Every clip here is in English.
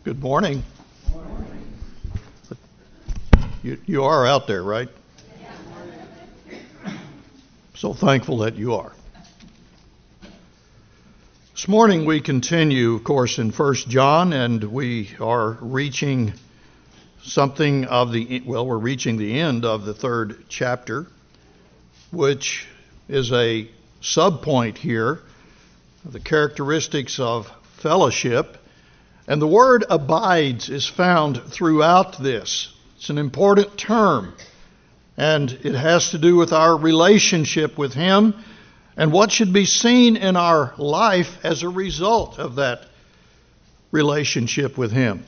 Good morning. You are out there, right? So thankful that you are. This morning we continue, of course, in 1 John, and we are reaching we're reaching the end of the third chapter, which is a subpoint here, the characteristics of fellowship. And the word abides is found throughout this. It's an important term, and it has to do with our relationship with Him and what should be seen in our life as a result of that relationship with Him.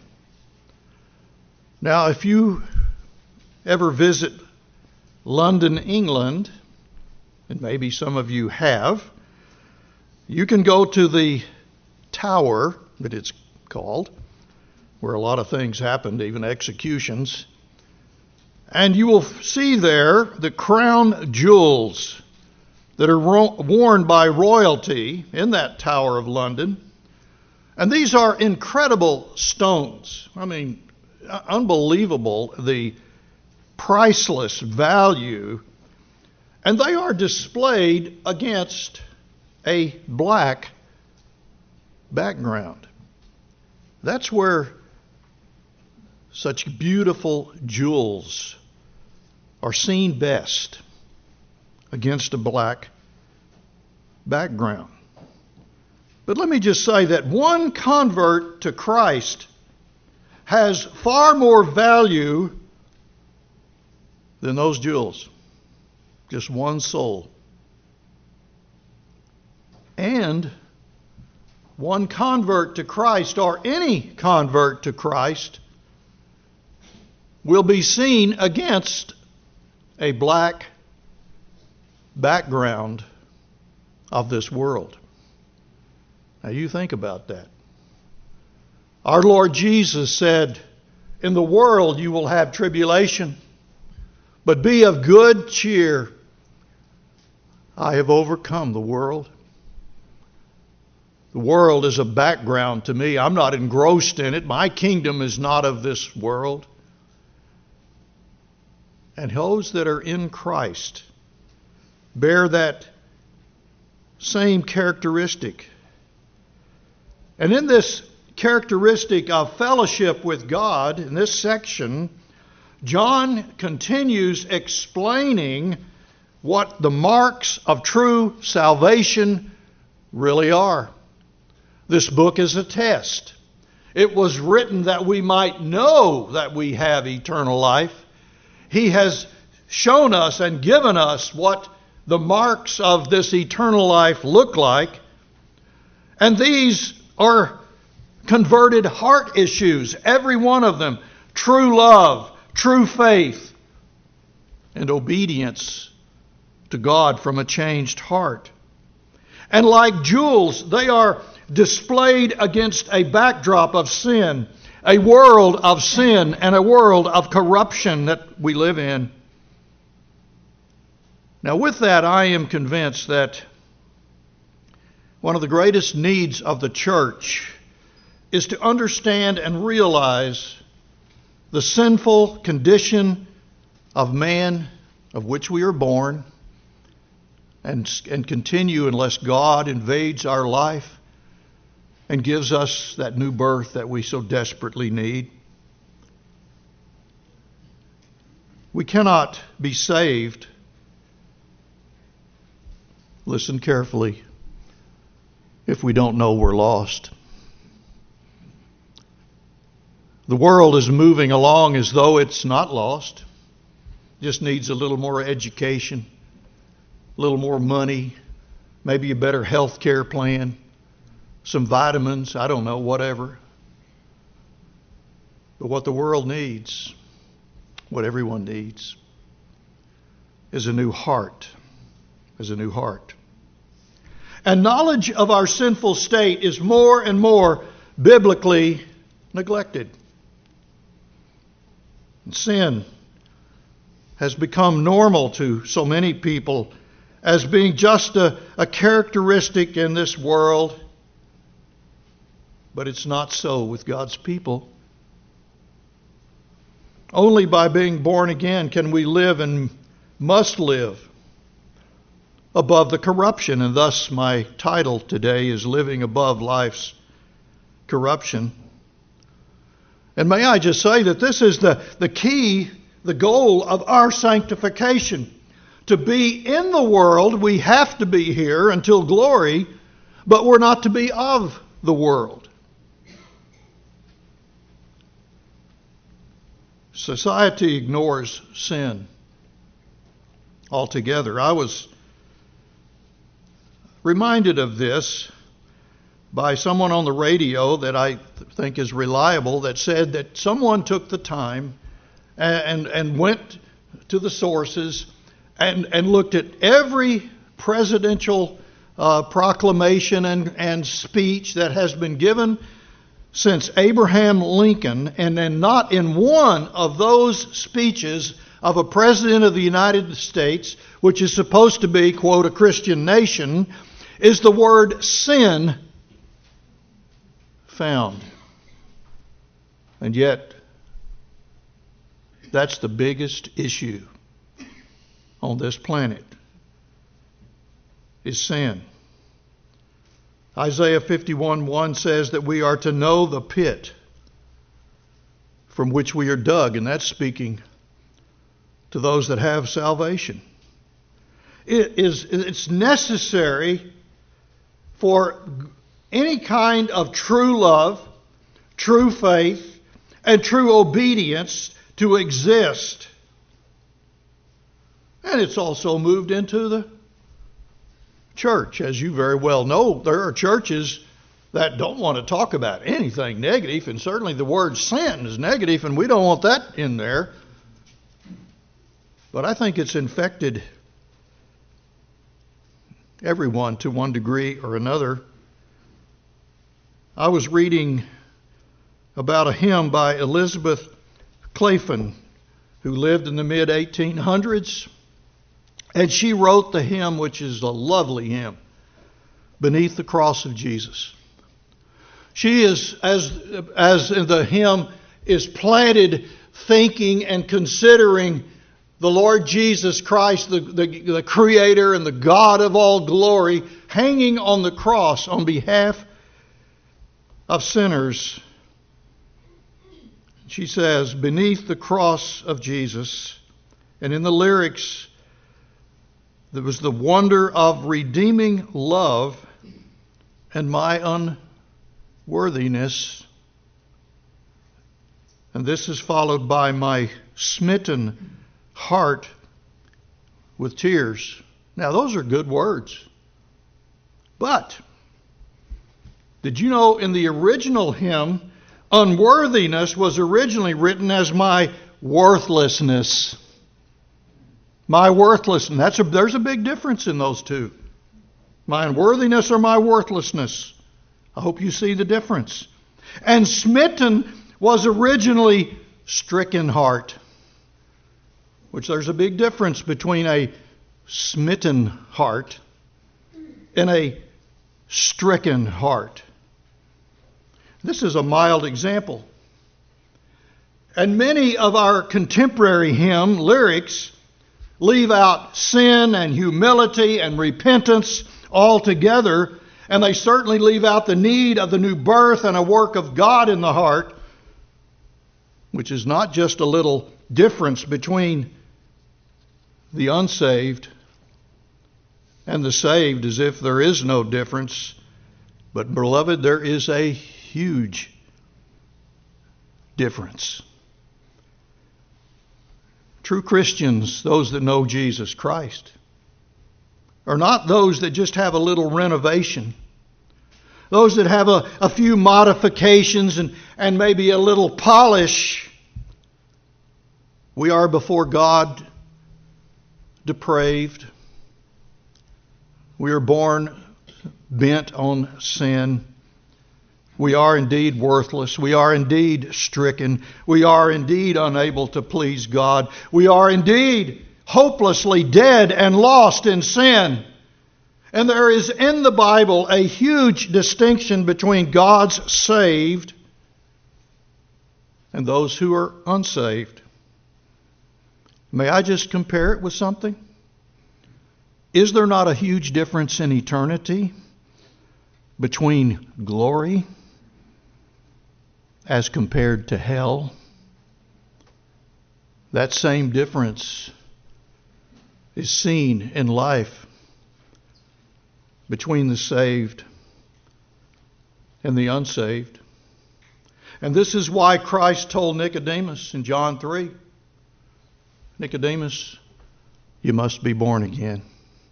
Now, if you ever visit London, England, and maybe some of you have, you can go to the Tower, that it's called, where a lot of things happened, even executions. And you will see there the crown jewels that are worn by royalty in that Tower of London. And these are incredible stones. I mean, unbelievable, the priceless value. And they are displayed against a black background. That's where such beautiful jewels are seen best, against a black background. But let me just say that one convert to Christ has far more value than those jewels. Just one soul. And one convert to Christ, or any convert to Christ, will be seen against a black background of this world. Now you think about that. Our Lord Jesus said, "In the world you will have tribulation, but be of good cheer. I have overcome the world." The world is a background to me. I'm not engrossed in it. My kingdom is not of this world. And those that are in Christ bear that same characteristic. And in this characteristic of fellowship with God, in this section, John continues explaining what the marks of true salvation really are. This book is a test. It was written that we might know that we have eternal life. He has shown us and given us what the marks of this eternal life look like. And these are converted heart issues, every one of them. True love, true faith, and obedience to God from a changed heart. And like jewels, they are displayed against a backdrop of sin, a world of sin and a world of corruption that we live in. Now, with that, I am convinced that one of the greatest needs of the church is to understand and realize the sinful condition of man, of which we are born, and continue unless God invades our life and gives us that new birth that we so desperately need. We cannot be saved, listen carefully, if we don't know we're lost. The world is moving along as though it's not lost. Just needs a little more education, a little more money, maybe a better health care plan, some vitamins, I don't know, whatever. But what the world needs, what everyone needs, is a new heart. Is a new heart. And knowledge of our sinful state is more and more biblically neglected. And sin has become normal to so many people as being just a characteristic in this world. But it's not so with God's people. Only by being born again can we live and must live above the corruption. And thus my title today is Living Above Life's Corruption. And may I just say that this is the key, the goal of our sanctification. To be in the world, we have to be here until glory, but we're not to be of the world. Society ignores sin altogether. I was reminded of this by someone on the radio that I think is reliable, that said that someone took the time and went to the sources and looked at every presidential proclamation and speech that has been given since Abraham Lincoln, and then not in one of those speeches of a president of the United States, which is supposed to be, quote, a Christian nation, is the word sin found. And yet, that's the biggest issue on this planet, is sin. Isaiah 51:1 says that we are to know the pit from which we are dug, and that's speaking to those that have salvation. It's necessary for any kind of true love, true faith, and true obedience to exist. And it's also moved into the church. As you very well know, there are churches that don't want to talk about anything negative, and certainly the word sin is negative, and we don't want that in there. But I think it's infected everyone to one degree or another. I was reading about a hymn by Elizabeth Claflin, who lived in the mid-1800s. And she wrote the hymn, which is a lovely hymn, Beneath the Cross of Jesus. She is, as in the hymn, is planted thinking and considering the Lord Jesus Christ, the Creator and the God of all glory, hanging on the cross on behalf of sinners. She says, beneath the cross of Jesus, and in the lyrics, there was the wonder of redeeming love and my unworthiness. And this is followed by my smitten heart with tears. Now, those are good words. But did you know in the original hymn, unworthiness was originally written as my worthlessness? My worthlessness. There's a big difference in those two. My unworthiness or my worthlessness. I hope you see the difference. And smitten was originally stricken heart, which there's a big difference between a smitten heart and a stricken heart. This is a mild example. And many of our contemporary hymn lyrics leave out sin and humility and repentance altogether, and they certainly leave out the need of the new birth and a work of God in the heart, which is not just a little difference between the unsaved and the saved, as if there is no difference. But beloved, there is a huge difference. True Christians, those that know Jesus Christ, are not those that just have a little renovation, those that have a few modifications and maybe a little polish. We are before God depraved. We are born bent on sin. We are indeed worthless. We are indeed stricken. We are indeed unable to please God. We are indeed hopelessly dead and lost in sin. And there is in the Bible a huge distinction between God's saved and those who are unsaved. May I just compare it with something? Is there not a huge difference in eternity between glory as compared to hell? That same difference is seen in life between the saved and the unsaved. And this is why Christ told Nicodemus in John 3, Nicodemus, you must be born again.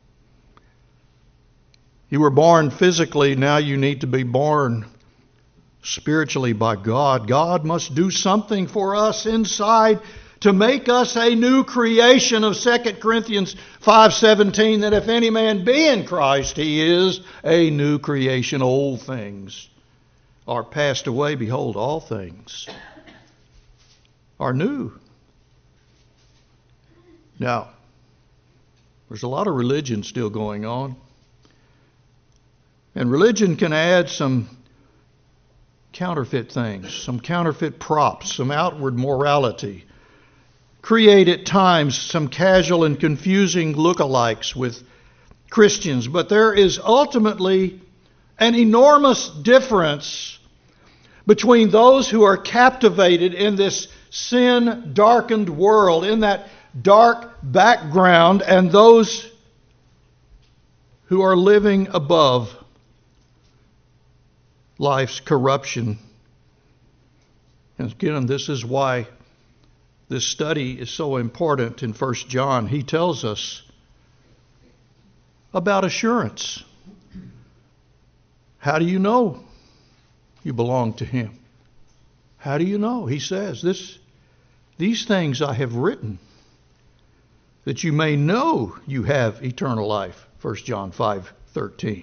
You were born physically, now you need to be born spiritually by God. God must do something for us inside to make us a new creation of 2 Corinthians 5:17, that if any man be in Christ, he is a new creation. Old things are passed away. Behold, all things are new. Now, there's a lot of religion still going on. And religion can add some counterfeit things, some counterfeit props, some outward morality. Create at times some casual and confusing lookalikes with Christians. But there is ultimately an enormous difference between those who are captivated in this sin-darkened world, in that dark background, and those who are living above life's corruption. And again, this is why this study is so important in 1 John. He tells us about assurance. How do you know you belong to Him? How do you know? He says, these things I have written, that you may know you have eternal life. 1 John 5:13.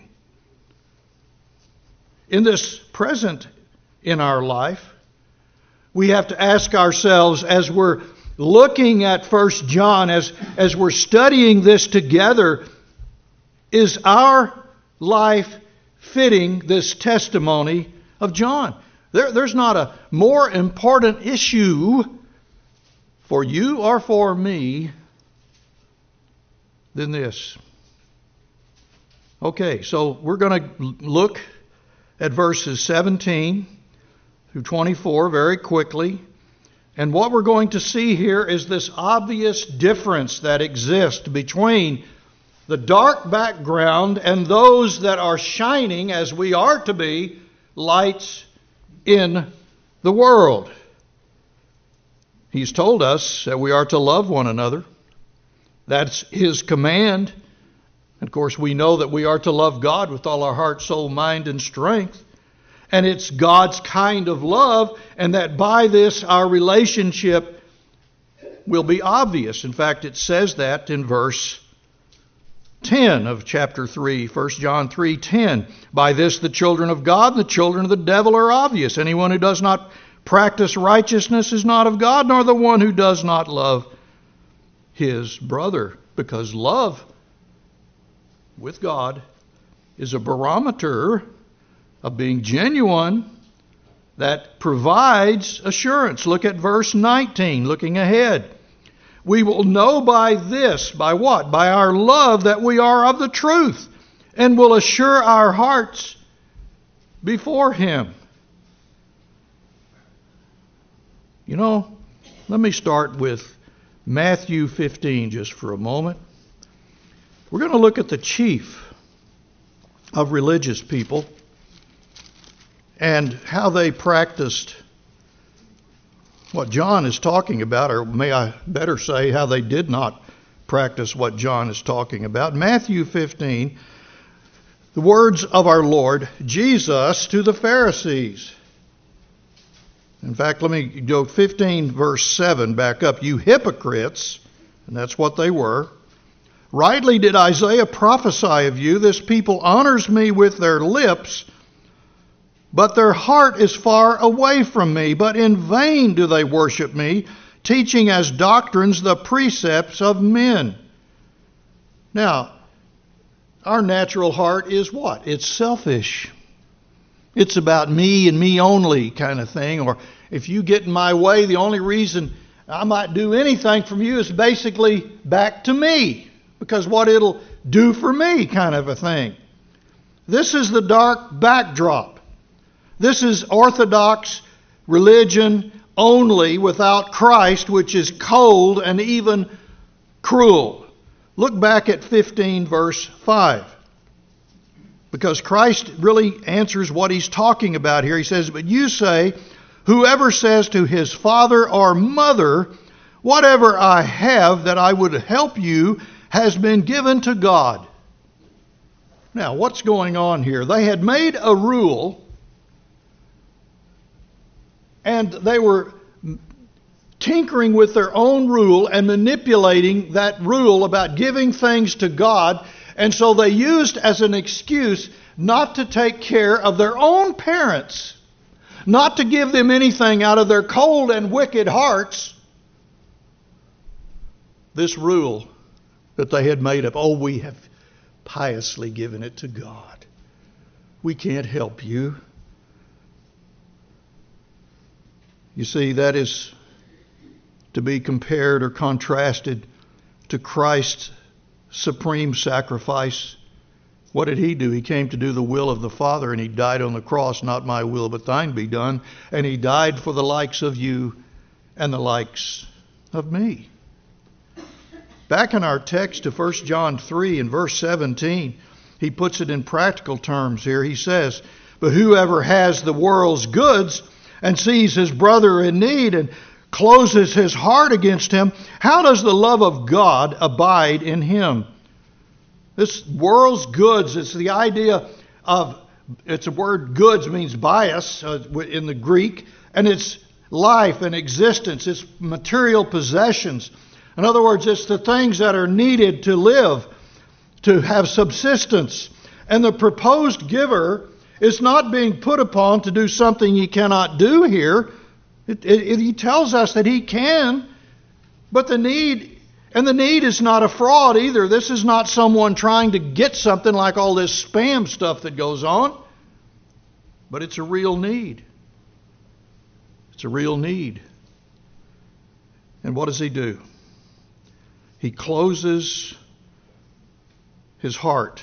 In this present in our life, we have to ask ourselves, as we're looking at 1 John, as we're studying this together, is our life fitting this testimony of John? There's not a more important issue for you or for me than this. Okay, so we're going to look at verses 17 through 24 very quickly. And what we're going to see here is this obvious difference that exists between the dark background and those that are shining, as we are to be, lights in the world. He's told us that we are to love one another. That's His command. Of course, we know that we are to love God with all our heart, soul, mind, and strength. And it's God's kind of love, and that by this our relationship will be obvious. In fact, it says that in verse 10 of chapter 3, 1 John 3:10. By this the children of God and the children of the devil are obvious. Anyone who does not practice righteousness is not of God, nor the one who does not love his brother. Because love with God is a barometer of being genuine that provides assurance. Look at verse 19, looking ahead. We will know by this, by what? By our love, that we are of the truth, and will assure our hearts before Him. You know, let me start with Matthew 15 just for a moment. We're going to look at the chief of religious people and how they practiced what John is talking about, or may I better say how they did not practice what John is talking about. Matthew 15, the words of our Lord Jesus to the Pharisees. In fact, let me go 15 verse 7 back up. You hypocrites, and that's what they were. Rightly did Isaiah prophesy of you, this people honors me with their lips, but their heart is far away from me. But in vain do they worship me, teaching as doctrines the precepts of men. Now, our natural heart is what? It's selfish. It's about me and me only kind of thing. Or if you get in my way, the only reason I might do anything from you is basically back to me, because what it'll do for me kind of a thing. This is the dark backdrop. This is orthodox religion only without Christ, which is cold and even cruel. Look back at 15 verse 5. Because Christ really answers what he's talking about here. He says, "But you say, whoever says to his father or mother, whatever I have that I would help you has been given to God." Now, what's going on here? They had made a rule, and they were tinkering with their own rule and manipulating that rule about giving things to God. And so they used as an excuse not to take care of their own parents, not to give them anything out of their cold and wicked hearts. This rule that they had made up, oh, we have piously given it to God. We can't help you. You see, that is to be compared or contrasted to Christ's supreme sacrifice. What did he do? He came to do the will of the Father, and he died on the cross. Not my will, but thine be done. And he died for the likes of you and the likes of me. Back in our text to 1 John 3 and verse 17, he puts it in practical terms here. He says, "But whoever has the world's goods and sees his brother in need and closes his heart against him, how does the love of God abide in him?" This world's goods, it's the idea of, it's a word, goods means bias in the Greek, and it's life and existence, it's material possessions. In other words, it's the things that are needed to live, to have subsistence. And the proposed giver is not being put upon to do something he cannot do here. He tells us that he can, but the need is not a fraud either. This is not someone trying to get something like all this spam stuff that goes on, but it's a real need. It's a real need. And what does he do? He closes his heart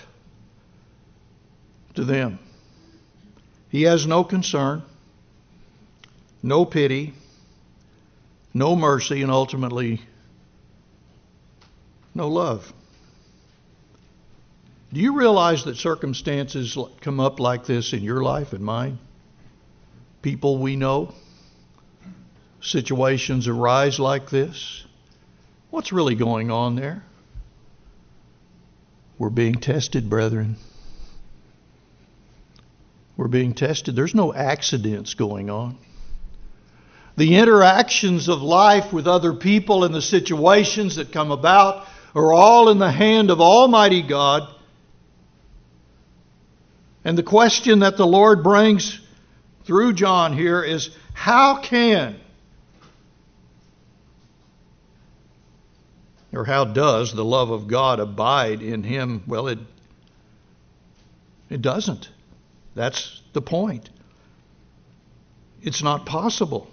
to them. He has no concern, no pity, no mercy, and ultimately no love. Do you realize that circumstances come up like this in your life and mine? People we know, situations arise like this. What's really going on there? We're being tested, brethren. We're being tested. There's no accidents going on. The interactions of life with other people and the situations that come about are all in the hand of Almighty God. And the question that the Lord brings through John here is, how can, or how does the love of God abide in him? Well, it doesn't. That's the point. It's not possible.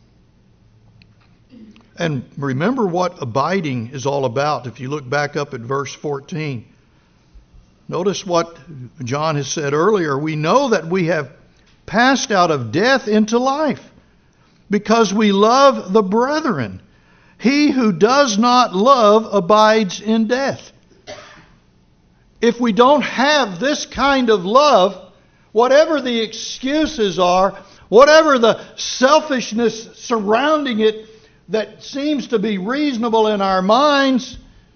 And remember what abiding is all about. If you look back up at verse 14, notice what John has said earlier. We know that we have passed out of death into life because we love the brethren. He who does not love abides in death. If we don't have this kind of love, whatever the excuses are, whatever the selfishness surrounding it that seems to be reasonable in our minds,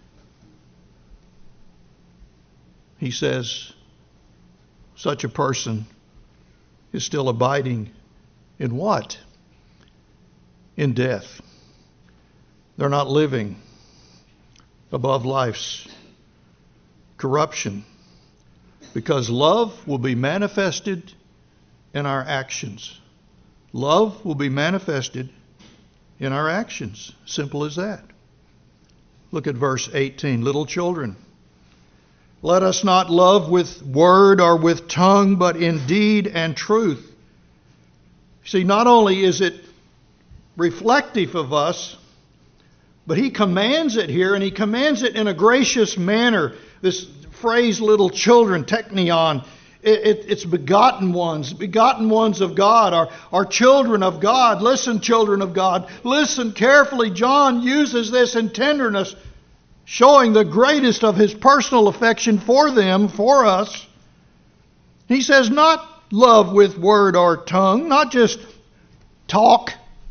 he says, such a person is still abiding in what? In death. They're not living above life's corruption, because love will be manifested in our actions. Love will be manifested in our actions. Simple as that. Look at verse 18. Little children, Let us not love with word or with tongue, but in deed and truth. See, not only is it reflective of us, but he commands it here, and he commands it in a gracious manner. This phrase, little children, teknion, it's begotten ones of God, are children of God. Listen, children of God, listen carefully. John uses this in tenderness, showing the greatest of his personal affection for them, for us. He says, not love with word or tongue, not just talk.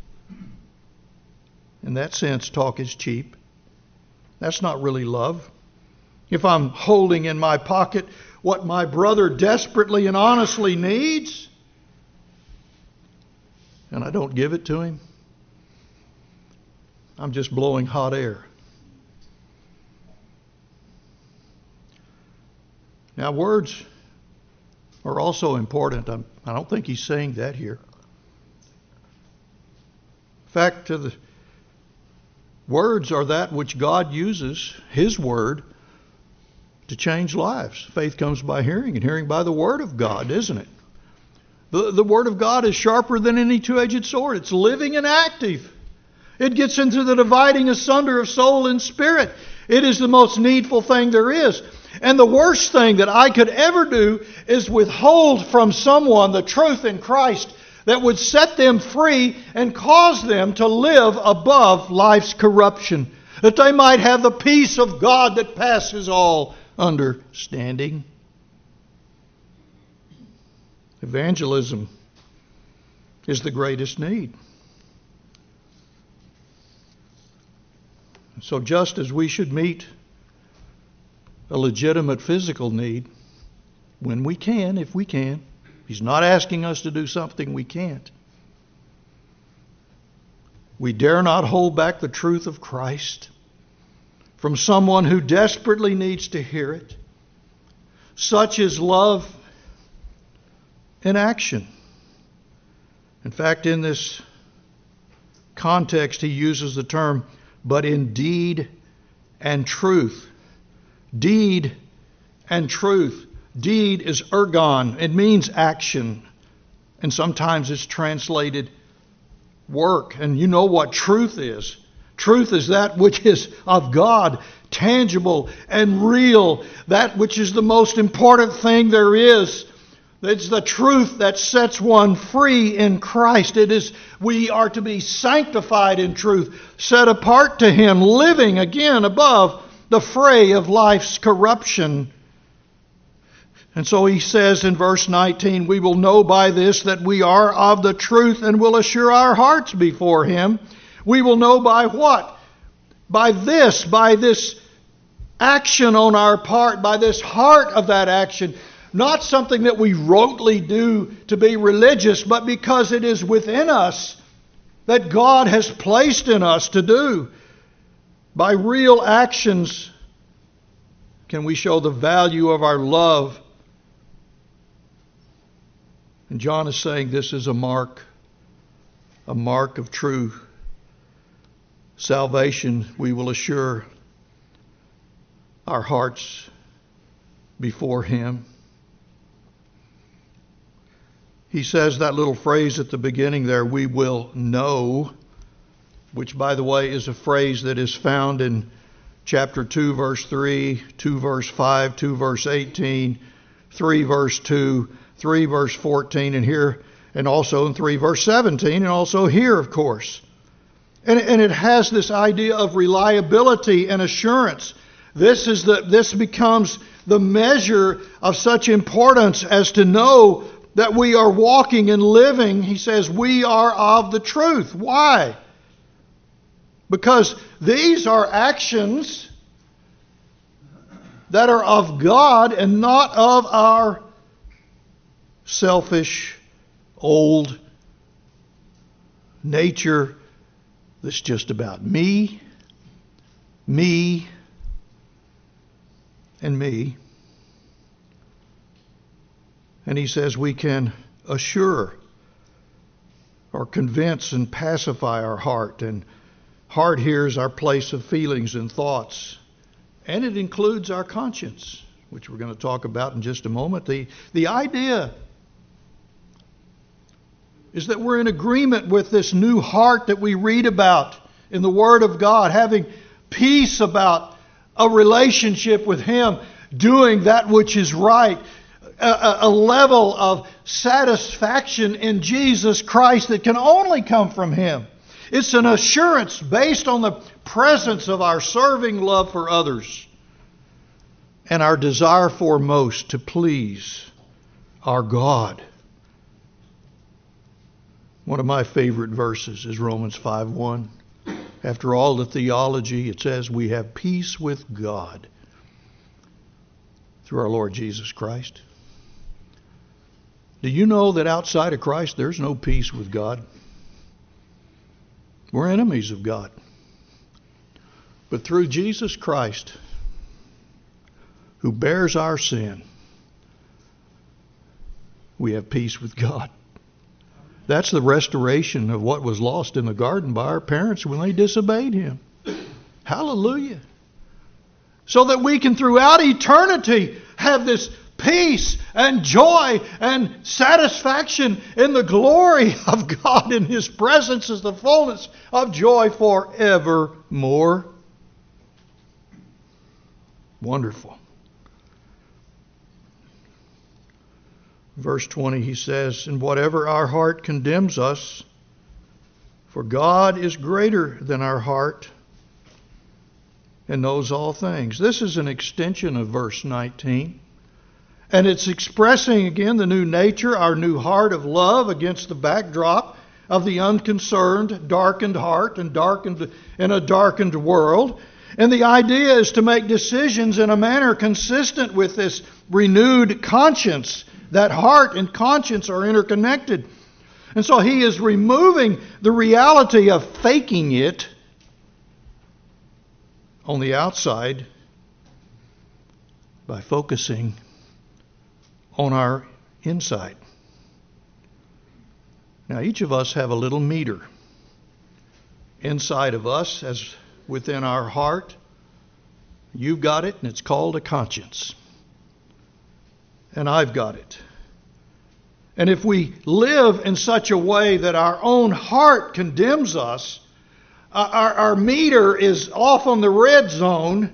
In that sense, talk is cheap. That's not really love. If I'm holding in my pocket what my brother desperately and honestly needs, and I don't give it to him, I'm just blowing hot air. Now, words are also important. I don't think he's saying that here. In fact, the words are that which God uses, His Word, to change lives. Faith comes by hearing, and hearing by the Word of God, isn't it? The Word of God is sharper than any two-edged sword. It's living and active. It gets into the dividing asunder of soul and spirit. It is the most needful thing there is. And the worst thing that I could ever do is withhold from someone the truth in Christ that would set them free and cause them to live above life's corruption, that they might have the peace of God that passes all understanding. Evangelism is the greatest need. So just as we should meet a legitimate physical need when we can, if we can, He's not asking us to do something we can't. We dare not hold back the truth of Christ from someone who desperately needs to hear it. Such is love in action. In fact, in this context, he uses the term, but in deed and truth. Deed and truth. Deed is ergon. It means action. And sometimes it's translated work. And you know what truth is. Truth is that which is of God, tangible and real. That which is the most important thing there is. It's the truth that sets one free in Christ. It is, we are to be sanctified in truth, set apart to Him, living again above the fray of life's corruption. And so he says in verse 19, we will know by this that we are of the truth and will assure our hearts before Him. We will know by what? By this action on our part, by this heart of that action. Not something that we rotely do to be religious, but because it is within us that God has placed in us to do. By real actions can we show the value of our love. And John is saying this is a mark of true salvation. We will assure our hearts before Him. He says that little phrase at the beginning there, we will know, which by the way is a phrase that is found in chapter 2 verse 3, 2 verse 5, 2 verse 18, 3 verse 2, 3 verse 14, and here, and also in 3 verse 17, and also here, of course. And it has this idea of reliability and assurance. This becomes the measure of such importance as to know that we are walking and living. He says we are of the truth. Why? Because these are actions that are of God and not of our selfish, old nature that's just about me, and me. And he says we can assure or convince and pacify our heart. And heart here is our place of feelings and thoughts. And it includes our conscience. which we're going to talk about in just a moment. The idea is that we're in agreement with this new heart that we read about in the Word of God, having peace about a relationship with Him, doing that which is right, a level of satisfaction in Jesus Christ that can only come from Him. It's an assurance based on the presence of our serving love for others and our desire foremost to please our God. One of my favorite verses is Romans 5:1. After all the theology, it says we have peace with God through our Lord Jesus Christ. Do you know that outside of Christ there's no peace with God? We're enemies of God. But through Jesus Christ, who bears our sin, we have peace with God. That's the restoration of what was lost in the garden by our parents when they disobeyed Him. Hallelujah. So that we can throughout eternity have this peace and joy and satisfaction in the glory of God, in His presence is the fullness of joy forevermore. Wonderful. Verse 20, he says, "And whatever our heart condemns us, for God is greater than our heart and knows all things." This is an extension of verse 19. And it's expressing again the new nature, our new heart of love against the backdrop of the unconcerned, darkened heart and in a darkened world. And the idea is to make decisions in a manner consistent with this renewed conscience. That heart and conscience are interconnected. And so he is removing the reality of faking it on the outside by focusing on our inside. Now, each of us have a little meter inside of us, as within our heart. You've got it, and it's called a conscience. And I've got it. And if we live in such a way that our own heart condemns us, our meter is off on the red zone,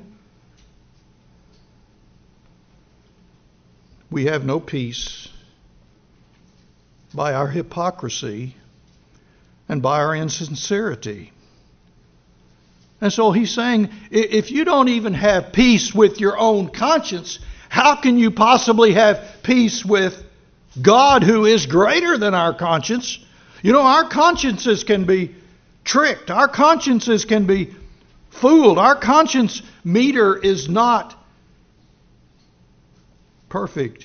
we have no peace by our hypocrisy and by our insincerity. And so he's saying, if you don't even have peace with your own conscience, how can you possibly have peace with God, who is greater than our conscience? You know, our consciences can be tricked. Our consciences can be fooled. Our conscience meter is not perfect.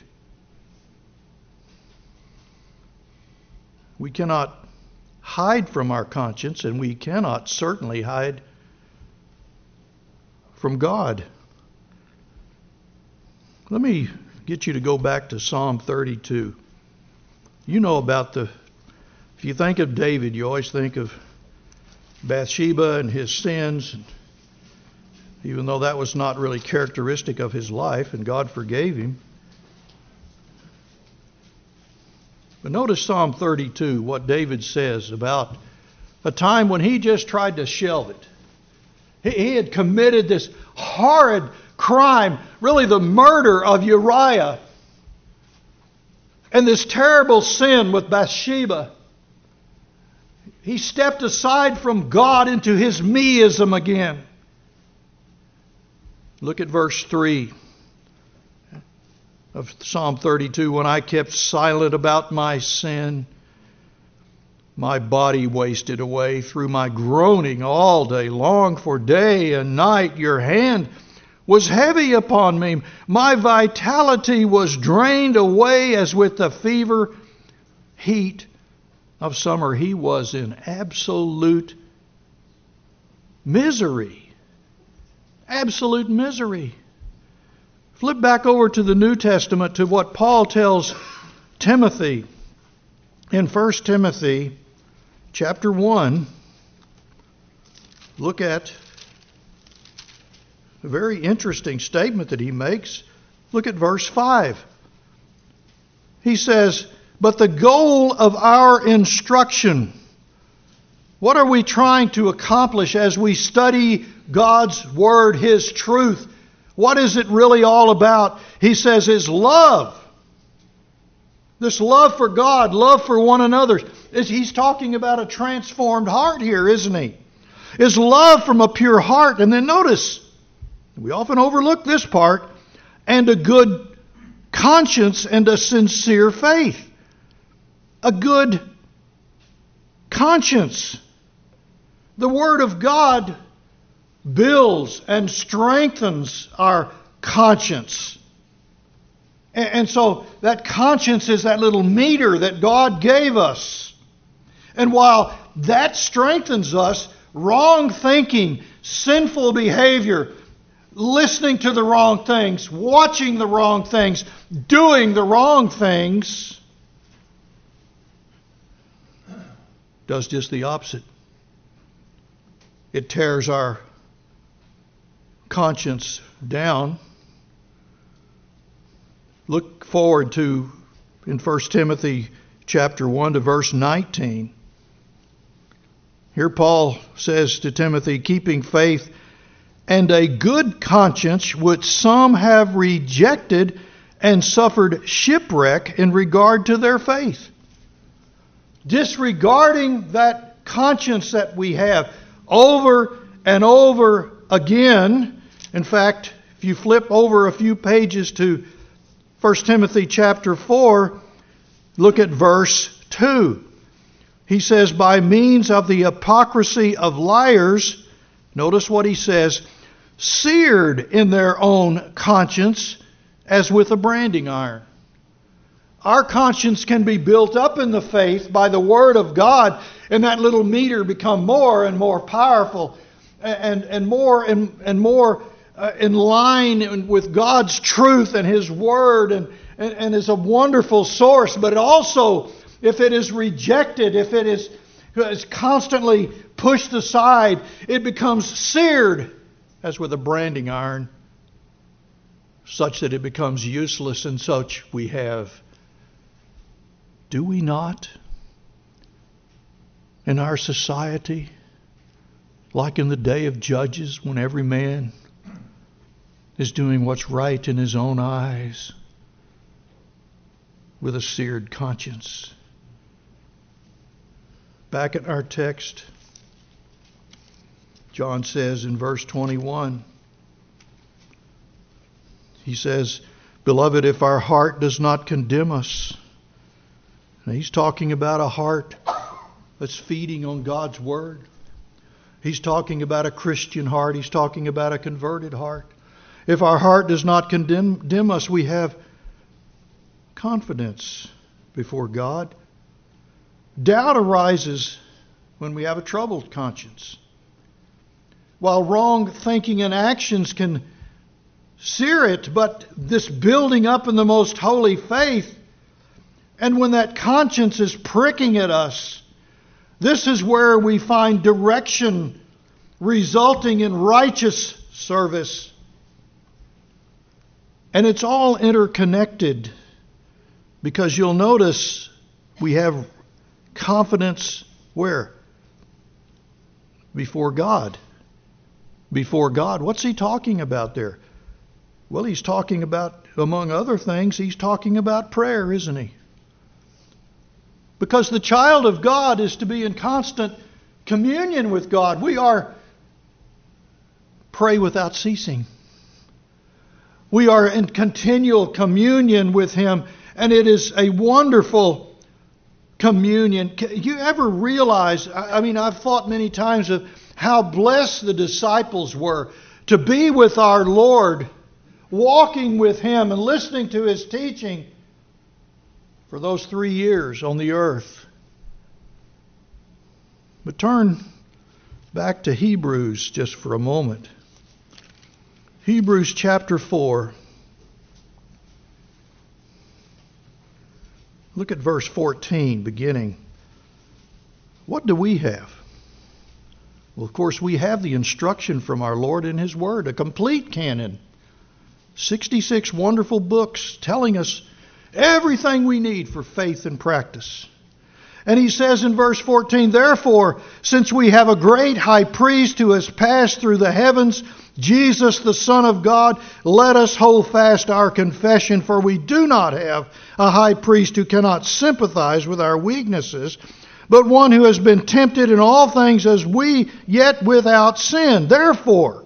We cannot hide from our conscience, and we cannot certainly hide from God. Let me get you to go back to Psalm 32. You know about if you think of David, you always think of Bathsheba and his sins, even though that was not really characteristic of his life, and God forgave him. But notice Psalm 32, what David says about a time when he just tried to shelve it. He had committed this horrid crime, really the murder of Uriah, and this terrible sin with Bathsheba. He stepped aside from God into his meism again. Look at verse 3 of Psalm 32. "When I kept silent about my sin, my body wasted away through my groaning all day long, for day and night your hand was heavy upon me. My vitality was drained away as with the fever heat of summer." He was in absolute misery. Absolute misery. Flip back over to the New Testament to what Paul tells Timothy in 1 Timothy chapter 1. Look at a very interesting statement that he makes Look at verse 5. He says, but the goal of our instruction, what are we trying to accomplish as we study God's Word, His truth? What is it really all about? He says is love. This love for God, love for one another. He's talking about a transformed heart here, isn't he? Is love from a pure heart. And then notice, we often overlook this part, and a good conscience and a sincere faith. A good conscience. The Word of God builds and strengthens our conscience. And so that conscience is that little meter that God gave us. And while that strengthens us, wrong thinking, sinful behavior, listening to the wrong things, watching the wrong things, doing the wrong things, does just the opposite. It tears our conscience down. Look forward to, in 1 Timothy chapter 1 to verse 19. Here Paul says to Timothy, keeping faith and a good conscience, which some have rejected and suffered shipwreck in regard to their faith. Disregarding that conscience that we have over and over again. In fact, if you flip over a few pages to 1 Timothy chapter 4, look at verse 2. He says, by means of the hypocrisy of liars, notice what he says, seared in their own conscience as with a branding iron. Our conscience can be built up in the faith by the Word of God, and that little meter become more and more powerful and more in line with God's truth and His Word, and is a wonderful source. But also, if it is rejected, if it is constantly pushed aside, it becomes seared as with a branding iron, such that it becomes useless, and such we have. Do we not, in our society, like in the day of Judges, when every man is doing what's right in his own eyes, with a seared conscience? Back in our text, John says in verse 21, he says, beloved, if our heart does not condemn us. Now, he's talking about a heart that's feeding on God's Word. He's talking about a Christian heart. He's talking about a converted heart. If our heart does not condemn us, we have confidence before God. Doubt arises when we have a troubled conscience. While wrong thinking and actions can sear it, but this building up in the most holy faith, and when that conscience is pricking at us, this is where we find direction resulting in righteous service. And it's all interconnected, because you'll notice we have confidence where? Before God. Before God. What's he talking about there? Well, he's talking about, among other things, he's talking about prayer, isn't he? Because the child of God is to be in constant communion with God. We are pray without ceasing. We are in continual communion with Him, and it is a wonderful communion. You ever realize, I've thought many times of how blessed the disciples were to be with our Lord, walking with Him and listening to His teaching for those 3 years on the earth. But turn back to Hebrews just for a moment. Hebrews chapter 4. Look at verse 14 beginning. What do we have? Well, of course, we have the instruction from our Lord in His Word, a complete canon. 66 wonderful books telling us everything we need for faith and practice. And he says in verse 14, "Therefore, since we have a great high priest who has passed through the heavens, Jesus the Son of God, let us hold fast our confession, for we do not have a high priest who cannot sympathize with our weaknesses, but one who has been tempted in all things as we, yet without sin. Therefore,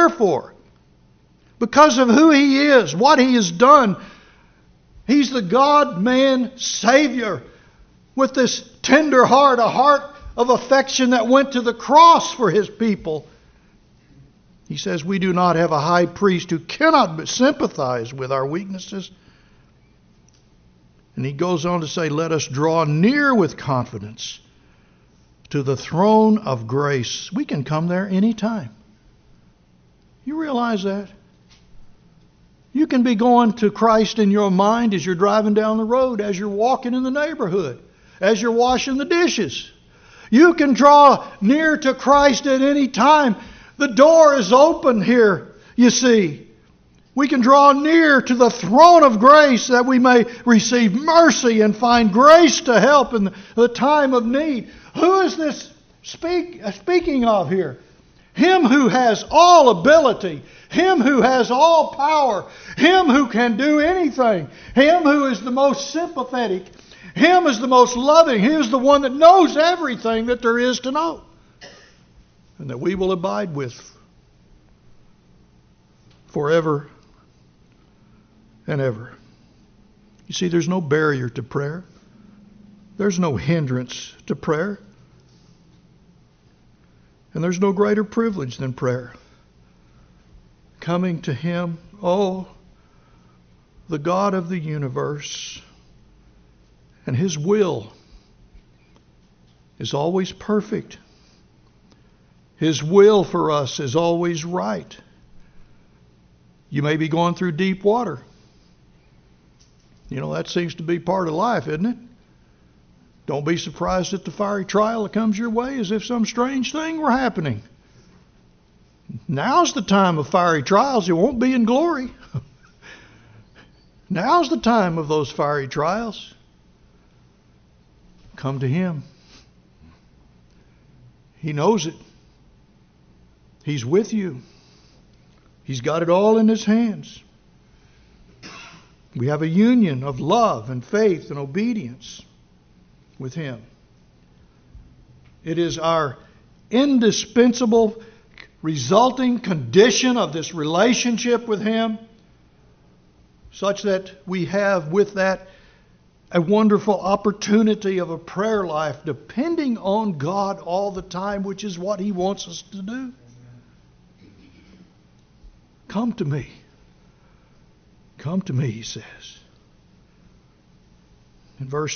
because of who He is, what He has done, He's the God-man Savior with this tender heart, a heart of affection that went to the cross for His people. He says we do not have a high priest who cannot sympathize with our weaknesses." And he goes on to say, "Let us draw near with confidence to the throne of grace." We can come there anytime. You realize that? You can be going to Christ in your mind as you're driving down the road, as you're walking in the neighborhood, as you're washing the dishes. You can draw near to Christ at any time. The door is open here, you see. We can draw near to the throne of grace that we may receive mercy and find grace to help in the time of need. Who is this speaking of here? Him who has all ability, Him who has all power, Him who can do anything, Him who is the most sympathetic, Him is the most loving, He is the one that knows everything that there is to know, and that we will abide with forever and ever. You see, there's no barrier to prayer. There's no hindrance to prayer. And there's no greater privilege than prayer. Coming to Him, the God of the universe, and His will is always perfect. His will for us is always right. You may be going through deep water. You know, that seems to be part of life, isn't it? Don't be surprised at the fiery trial that comes your way as if some strange thing were happening. Now's the time of fiery trials. It won't be in glory. Now's the time of those fiery trials. Come to Him. He knows it. He's with you. He's got it all in His hands. We have a union of love and faith and obedience with Him. It is our indispensable resulting condition of this relationship with Him, such that we have with that a wonderful opportunity of a prayer life depending on God all the time, which is what He wants us to do. Come to me. Come to me, He says. In verse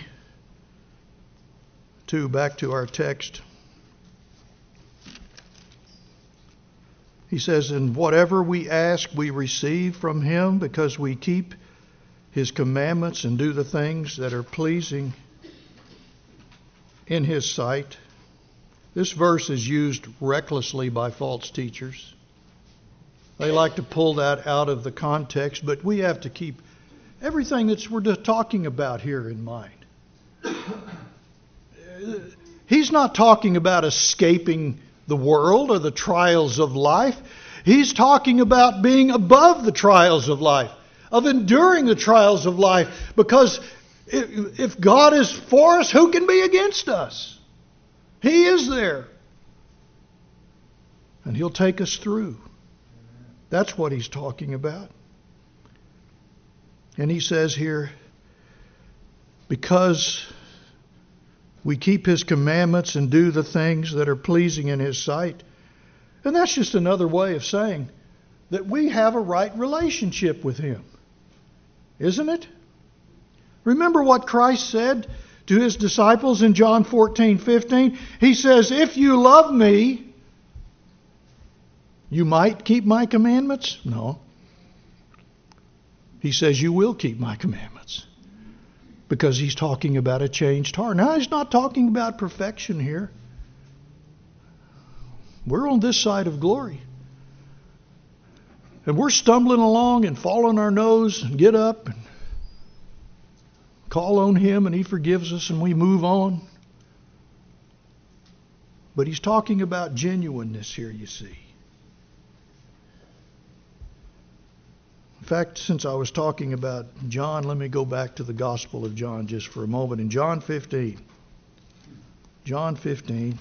22, back to our text, he says, "And whatever we ask, we receive from Him, because we keep His commandments and do the things that are pleasing in His sight." This verse is used recklessly by false teachers. They like to pull that out of the context, but we have to keep everything that we're talking about here in mind. He's not talking about escaping the world or the trials of life. He's talking about being above the trials of life, of enduring the trials of life, because if God is for us, who can be against us? He is there. And He'll take us through. That's what He's talking about. And He says here, because we keep His commandments and do the things that are pleasing in His sight. And that's just another way of saying that we have a right relationship with Him. Isn't it? Remember what Christ said to His disciples in John 14:15? He says, "If you love me, you might keep my commandments." No. He says you will keep my commandments. Because He's talking about a changed heart. Now, He's not talking about perfection here. We're on this side of glory. And we're stumbling along and fall on our nose and get up and call on Him and He forgives us and we move on. But He's talking about genuineness here, you see. In fact, since I was talking about John, let me go back to the Gospel of John just for a moment. In John 15. John 15.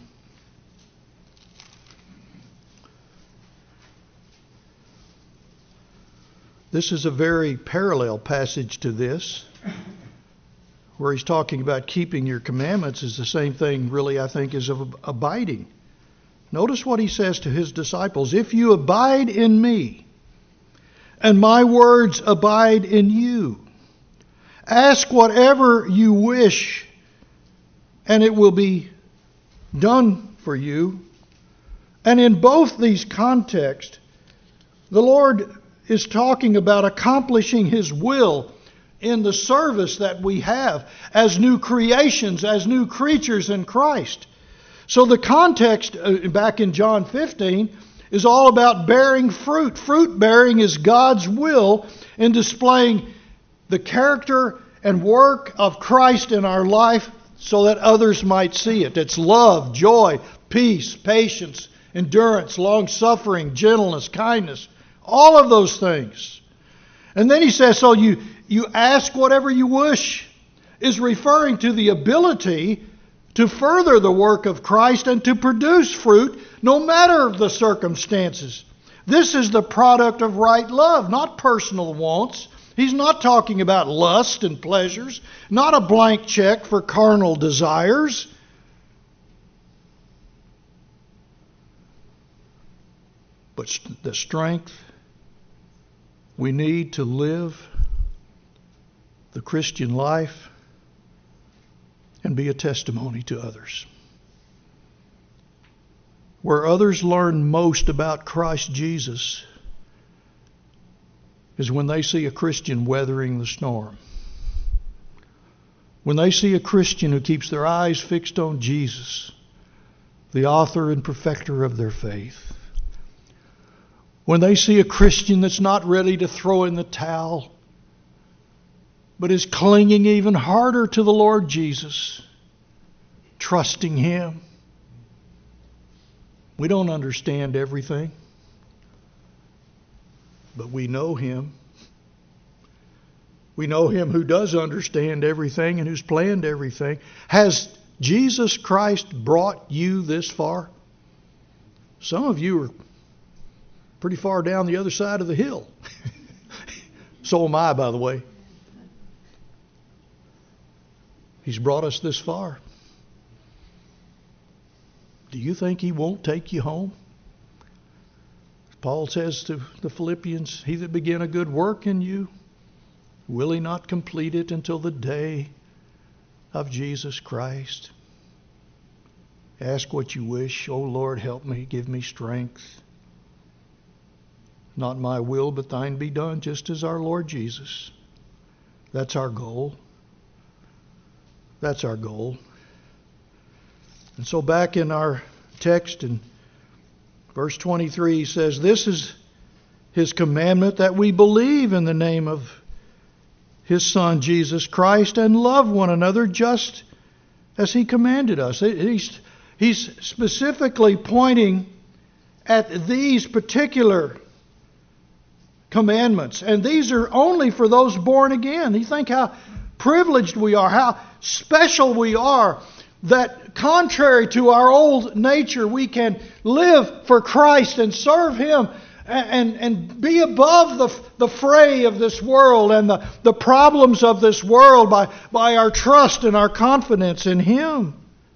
This is a very parallel passage to this, where he's talking about keeping your commandments is the same thing, really, I think, as of abiding. Notice what he says to his disciples. If you abide in me, and my words abide in you, ask whatever you wish, and it will be done for you. And in both these contexts, the Lord is talking about accomplishing His will in the service that we have as new creations, as new creatures in Christ. So the context back in John 15 is all about bearing fruit. Fruit bearing is God's will in displaying the character and work of Christ in our life so that others might see it. It's love, joy, peace, patience, endurance, long-suffering, gentleness, kindness. All of those things. And then he says, so you ask whatever you wish, is referring to the ability to further the work of Christ and to produce fruit no matter the circumstances. This is the product of right love, not personal wants. He's not talking about lust and pleasures, not a blank check for carnal desires. But the strength we need to live the Christian life and be a testimony to others. Where others learn most about Christ Jesus is when they see a Christian weathering the storm. When they see a Christian who keeps their eyes fixed on Jesus, the author and perfecter of their faith. When they see a Christian that's not ready to throw in the towel, but is clinging even harder to the Lord Jesus, trusting Him. We don't understand everything, but we know Him. We know Him who does understand everything and who's planned everything. Has Jesus Christ brought you this far? Some of you are pretty far down the other side of the hill. So am I, by the way. He's brought us this far. Do you think He won't take you home? Paul says to the Philippians, He that began a good work in you, will He not complete it until the day of Jesus Christ? Ask what you wish. Oh Lord, help me, give me strength. Not my will, but thine be done, just as our Lord Jesus. That's our goal. That's our goal. And so back in our text in verse 23, he says, this is His commandment, that we believe in the name of His Son, Jesus Christ, and love one another just as He commanded us. He's specifically pointing at these particular commandments. And these are only for those born again. You think how privileged we are, how special we are, that contrary to our old nature, we can live for Christ and serve Him and be above the fray of this world and the problems of this world by our trust and our confidence in Him.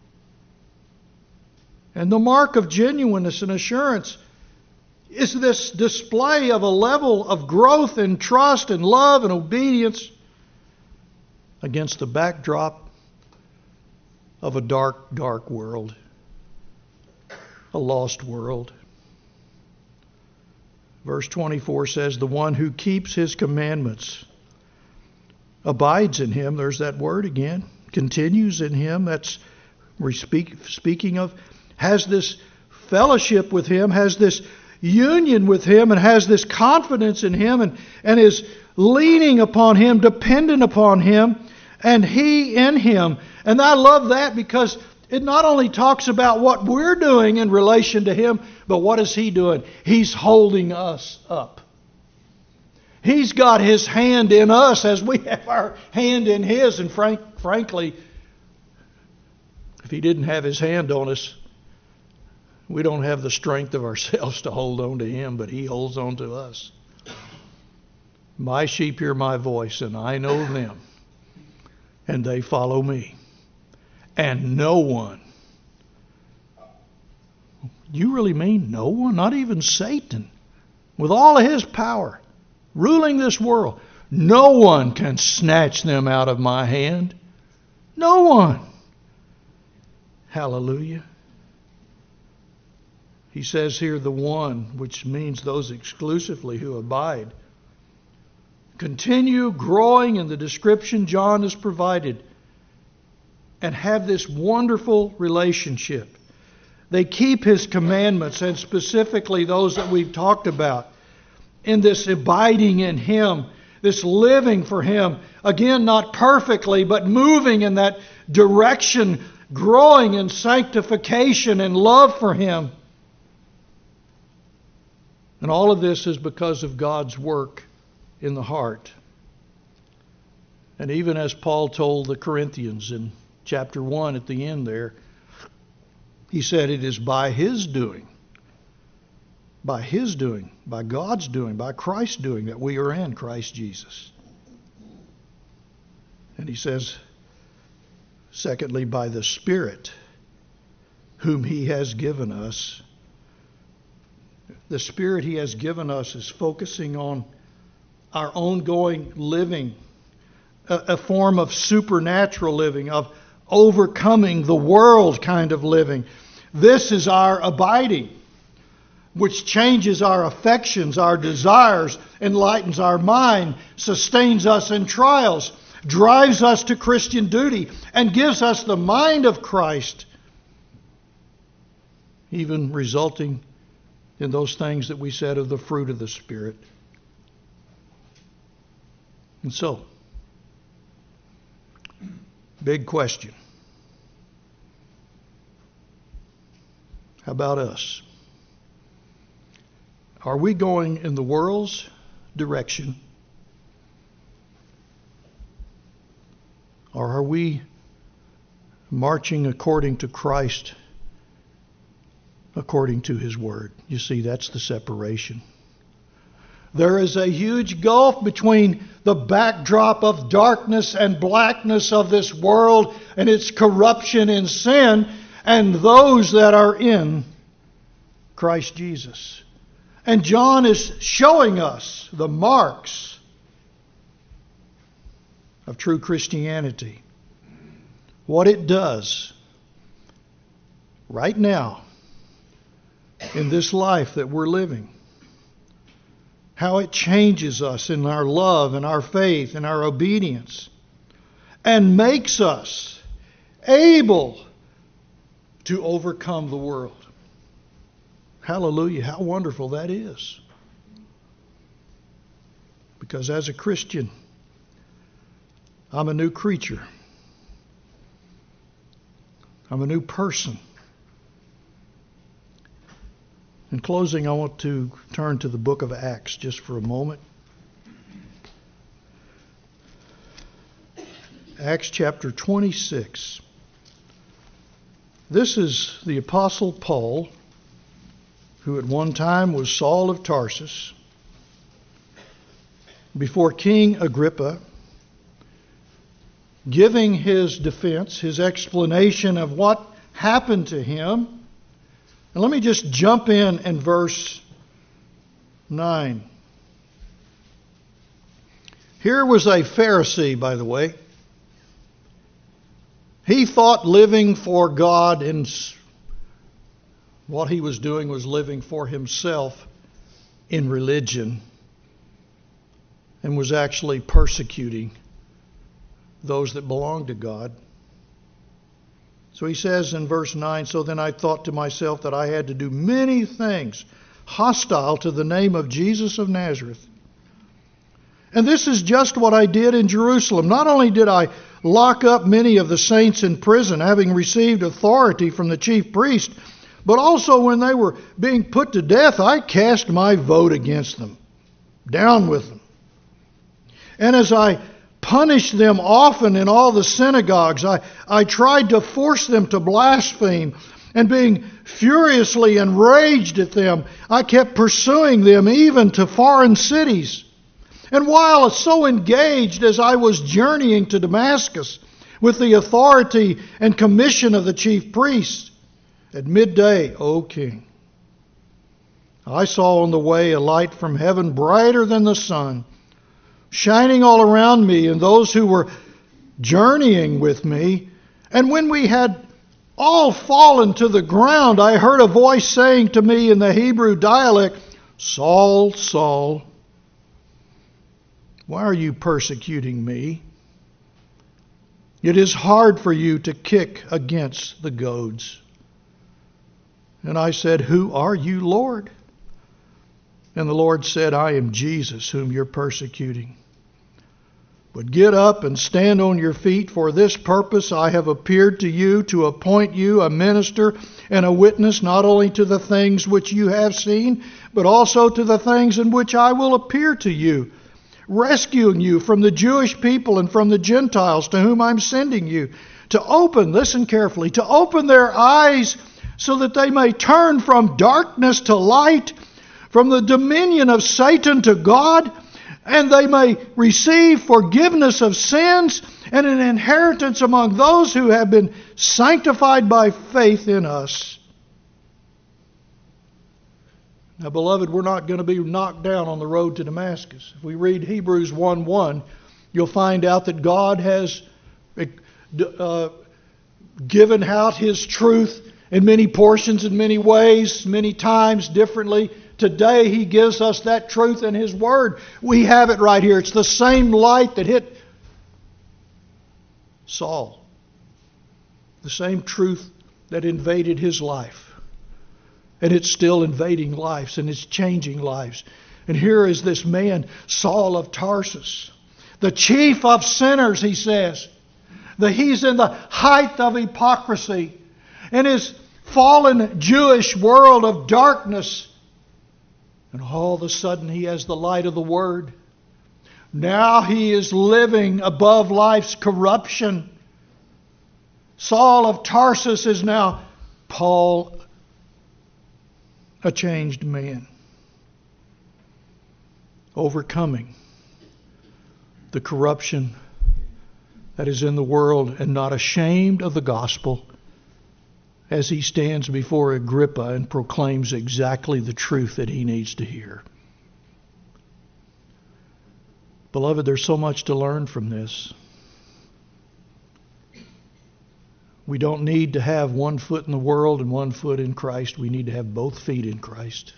And the mark of genuineness and assurance is this display of a level of growth in trust and love and obedience against the backdrop of a dark, dark world, a lost world. Verse 24 says, the one who keeps His commandments abides in Him. There's that word again. Continues in Him. That's we're speaking of. Has this fellowship with Him. Has this union with Him and has this confidence in Him and is leaning upon Him, dependent upon Him, and He in Him. And I love that because it not only talks about what we're doing in relation to Him, but what is He doing? He's holding us up. He's got His hand in us as we have our hand in His. And frankly, if He didn't have His hand on us, we don't have the strength of ourselves to hold on to Him, but He holds on to us. My sheep hear my voice, and I know them, and they follow me. And no one, you really mean no one? Not even Satan, with all of his power, ruling this world, no one can snatch them out of my hand. No one. Hallelujah. He says here, the one, which means those exclusively who abide. Continue growing in the description John has provided and have this wonderful relationship. They keep His commandments, and specifically those that we've talked about, in this abiding in Him, this living for Him. Again, not perfectly, but moving in that direction, growing in sanctification and love for Him. And all of this is because of God's work in the heart. And even as Paul told the Corinthians in chapter 1 at the end there, he said it is by His doing, by God's doing, by Christ's doing that we are in Christ Jesus. And he says, secondly, by the Spirit whom He has given us. The Spirit He has given us is focusing on our ongoing living, a form of supernatural living, of overcoming the world kind of living. This is our abiding, which changes our affections, our desires, enlightens our mind, sustains us in trials, drives us to Christian duty, and gives us the mind of Christ, even resulting in those things that we said of the fruit of the Spirit. And so, big question. How about us? Are we going in the world's direction? Or are we marching according to Christ, according to His Word? You see, that's the separation. There is a huge gulf between the backdrop of darkness and blackness of this world and its corruption and sin, and those that are in Christ Jesus. And John is showing us the marks of true Christianity. What it does right now in this life that we're living. How it changes us in our love and our faith and our obedience. And makes us able to overcome the world. Hallelujah. How wonderful that is. Because as a Christian, I'm a new creature. I'm a new person. In closing, I want to turn to the book of Acts just for a moment. Acts chapter 26. This is the Apostle Paul, who at one time was Saul of Tarsus, before King Agrippa, giving his defense, his explanation of what happened to him. And let me just jump in verse 9. Here was a Pharisee, by the way. He thought living for God and what he was doing was living for himself in religion, and was actually persecuting those that belonged to God. So he says in verse 9, so then I thought to myself that I had to do many things hostile to the name of Jesus of Nazareth. And this is just what I did in Jerusalem. Not only did I lock up many of the saints in prison, having received authority from the chief priest, but also when they were being put to death, I cast my vote against them. Down with them. And as I punished them often in all the synagogues, I tried to force them to blaspheme. And being furiously enraged at them, I kept pursuing them even to foreign cities. And while so engaged as I was journeying to Damascus with the authority and commission of the chief priest, at midday, O king, I saw on the way a light from heaven brighter than the sun, shining all around me and those who were journeying with me. And when we had all fallen to the ground, I heard a voice saying to me in the Hebrew dialect, Saul, Saul, why are you persecuting me? It is hard for you to kick against the goads. And I said, Who are you, Lord? And the Lord said, I am Jesus, whom you're persecuting. But get up and stand on your feet. For this purpose I have appeared to you, to appoint you a minister and a witness, not only to the things which you have seen, but also to the things in which I will appear to you, rescuing you from the Jewish people and from the Gentiles to whom I'm sending you, to open, listen carefully, to open their eyes so that they may turn from darkness to light, from the dominion of Satan to God, and they may receive forgiveness of sins and an inheritance among those who have been sanctified by faith in us. Now, beloved, we're not going to be knocked down on the road to Damascus. If we read Hebrews 1:1, you'll find out that God has given out His truth in many portions, in many ways, many times, differently. Today He gives us that truth in His Word. We have it right here. It's the same light that hit Saul. The same truth that invaded his life. And it's still invading lives, and it's changing lives. And here is this man, Saul of Tarsus, the chief of sinners, he says. He's in the height of hypocrisy. In his fallen Jewish world of darkness. And all of a sudden he has the light of the Word. Now he is living above life's corruption. Saul of Tarsus is now Paul, a changed man, overcoming the corruption that is in the world and not ashamed of the gospel as he stands before Agrippa and proclaims exactly the truth that he needs to hear. Beloved, there's so much to learn from this. We don't need to have one foot in the world and one foot in Christ. We need to have both feet in Christ.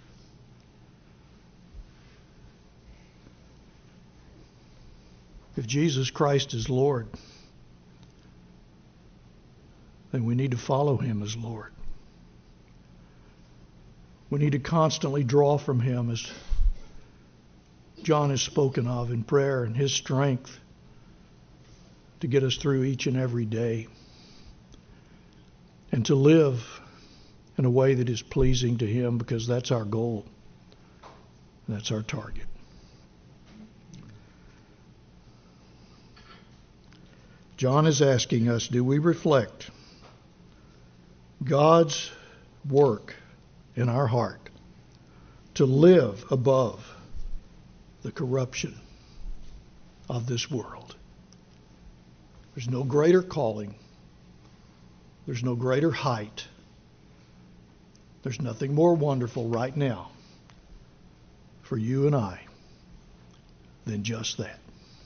If Jesus Christ is Lord, then we need to follow Him as Lord. We need to constantly draw from Him, as John has spoken of in prayer, and His strength to get us through each and every day. And to live in a way that is pleasing to Him, because that's our goal. That's our target. John is asking us, do we reflect God's work in our heart to live above the corruption of this world? There's no greater calling. There's no greater height. There's nothing more wonderful right now for you and I than just that.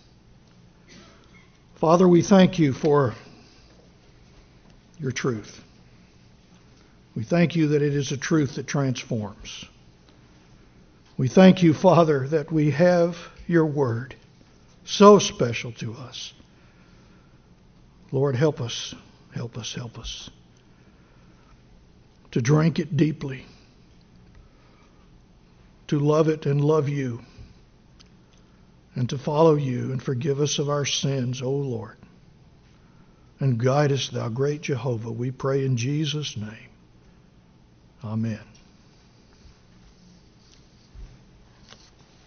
Father, we thank You for Your truth. We thank You that it is a truth that transforms. We thank You, Father, that we have Your Word, so special to us. Lord, help us. Help us, help us to drink it deeply, to love it and love you, and to follow you, and forgive us of our sins, O Lord. And guide us, thou great Jehovah, we pray in Jesus' name. Amen.